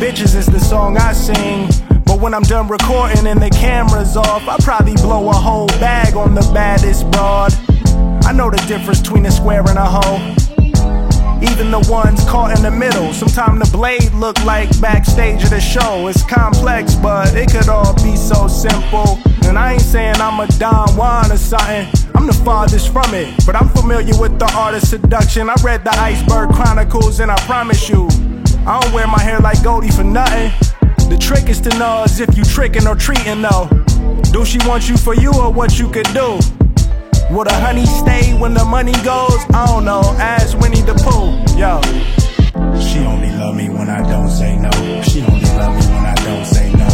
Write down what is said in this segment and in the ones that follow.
bitches is the song I sing. But when I'm done recording and the camera's off, I probably blow a whole bag on the baddest broad. I know the difference between a square and a hole, even the ones caught in the middle. Sometimes the blade look like backstage of the show. It's complex, but it could all be so simple. And I ain't saying I'm a Don Juan or something, I'm the farthest from it, but I'm familiar with the art of seduction. I read the Iceberg Chronicles and I promise you, I don't wear my hair like Goldie for nothing. The trick is to know as if you tricking or treating though. Do she want you for you or what you could do? Will the honey stay when the money goes? I don't know, ask Winnie the Pooh, yo. She only love me when I don't say no. She only love me when I don't say no.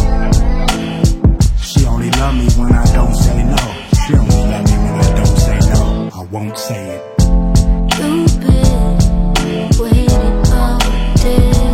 She only love me when I don't say no. She only love me when I don't say no. I won't say it. You've been waiting all day.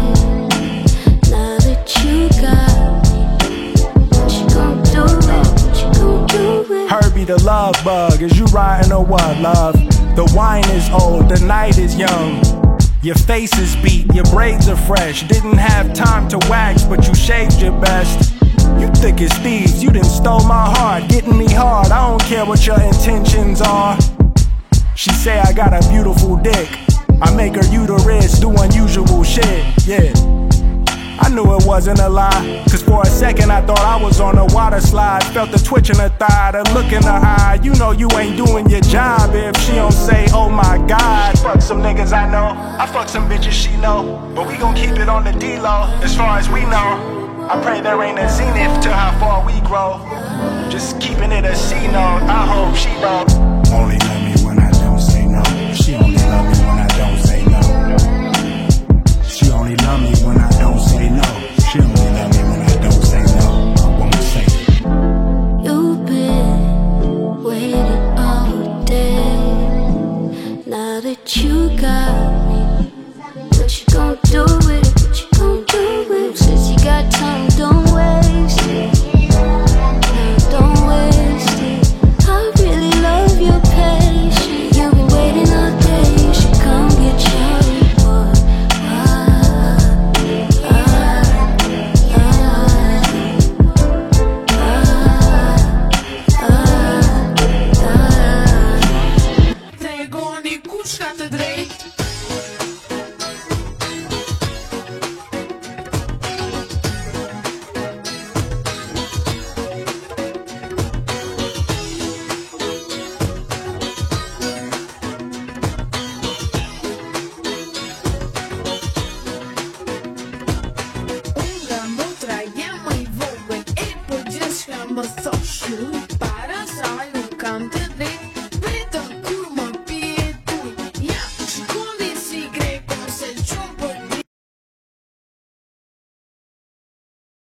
Now that you got me, what you gon' do it? What you gon' do it? Herbie the love bug, is you riding or what, love? The wine is old, the night is young. Your face is beat, your braids are fresh. Didn't have time to wax, but you shaved your best. You thick as thieves, you done stole my heart, getting me hard, I don't care what your intentions are. She say I got a beautiful dick, I make her uterus do unusual shit, yeah. I knew it wasn't a lie, cause for a second I thought I was on a water slide. Felt the twitch in her thigh, the look in her eye. You know you ain't doing your job if she don't say, oh my God. Fuck some niggas I know, I fuck some bitches she know, but we gon' keep it on the D-low, as far as we know. I pray there ain't a zenith to how far we grow. Just keeping it a C-note, I hope she don't. Only love me when I don't say no. She only love me when I don't say no. She only love me when I don't say no. She only love me when I don't say no. I won't say it. You've been waiting all day. Now that you got me, what you gon' do with it? What you gon' do with it? Since you got time, don't waste it. No, don't waste it. I really love your patience. You've been waiting all day. You should come get your reward. Tegonik kućka te drejt. Më thosh ju para saj